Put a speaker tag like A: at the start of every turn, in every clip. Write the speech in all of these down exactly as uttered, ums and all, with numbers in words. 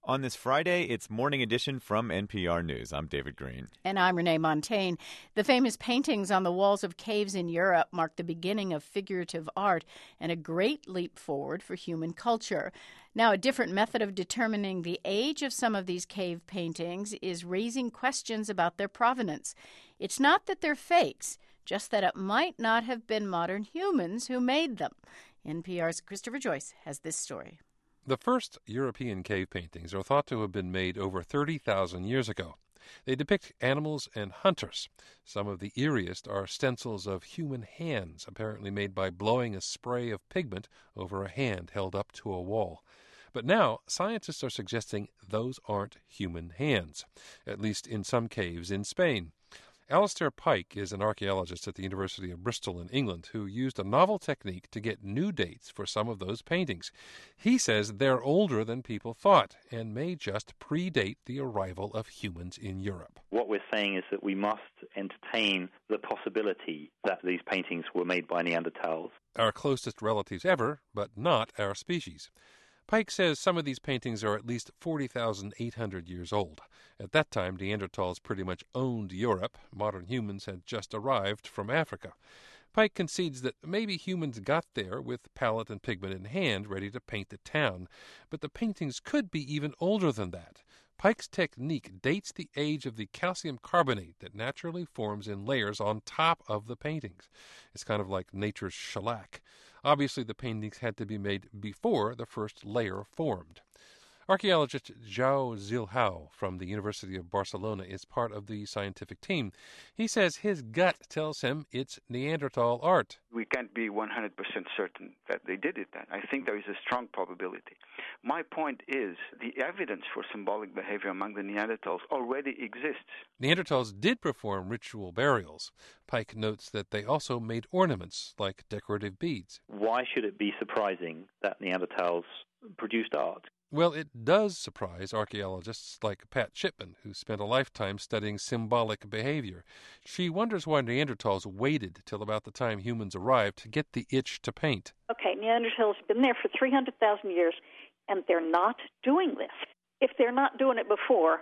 A: On this Friday, it's Morning Edition from N P R News. I'm David Green.
B: And I'm Renee Montaigne. The famous paintings on the walls of caves in Europe mark the beginning of figurative art and a great leap forward for human culture. Now, a different method of determining the age of some of these cave paintings is raising questions about their provenance. It's not that they're fakes, just that it might not have been modern humans who made them. N P R's Christopher Joyce has this story.
C: The first European cave paintings are thought to have been made over thirty thousand years ago. They depict animals and hunters. Some of the eeriest are stencils of human hands, apparently made by blowing a spray of pigment over a hand held up to a wall. But now, scientists are suggesting those aren't human hands, at least in some caves in Spain. Alistair Pike is an archaeologist at the University of Bristol in England who used a novel technique to get new dates for some of those paintings. He says they're older than people thought and may just predate the arrival of humans in Europe.
D: What we're saying is that we must entertain the possibility that these paintings were made by Neanderthals.
C: Our closest relatives ever, but not our species. Pike says some of these paintings are at least forty thousand eight hundred years old. At that time, Neanderthals pretty much owned Europe. Modern humans had just arrived from Africa. Pike concedes that maybe humans got there with palette and pigment in hand, ready to paint the town. But the paintings could be even older than that. Pike's technique dates the age of the calcium carbonate that naturally forms in layers on top of the paintings. It's kind of like nature's shellac. Obviously, the paintings had to be made before the first layer formed. Archaeologist João Zilhao from the University of Barcelona is part of the scientific team. He says his gut tells him it's Neanderthal art.
E: We can't be one hundred percent certain that they did it then. I think there is a strong probability. My point is the evidence for symbolic behavior among the Neanderthals already exists.
C: Neanderthals did perform ritual burials. Pike notes that they also made ornaments like decorative beads.
D: Why should it be surprising that Neanderthals produced art?
C: Well, it does surprise archaeologists like Pat Shipman, who spent a lifetime studying symbolic behavior. She wonders why Neanderthals waited till about the time humans arrived to get the itch to paint.
F: Okay, Neanderthals have been there for three hundred thousand years, and they're not doing this. If they're not doing it before,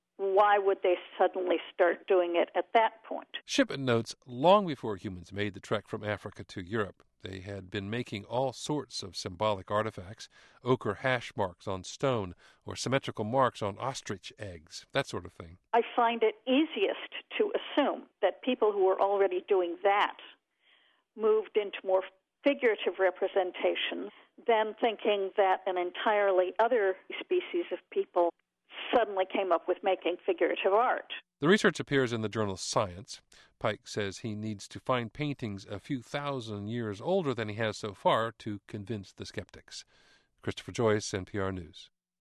F: why would they suddenly start doing it at that point?
C: Shipman notes long before humans made the trek from Africa to Europe, they had been making all sorts of symbolic artifacts, ochre hash marks on stone or symmetrical marks on ostrich eggs, that sort of thing.
F: I find it easiest to assume that people who were already doing that moved into more figurative representation than thinking that an entirely other species of people suddenly came up with making figurative art.
C: The research appears in the journal Science. Pike says he needs to find paintings a few thousand years older than he has so far to convince the skeptics. Christopher Joyce, N P R News.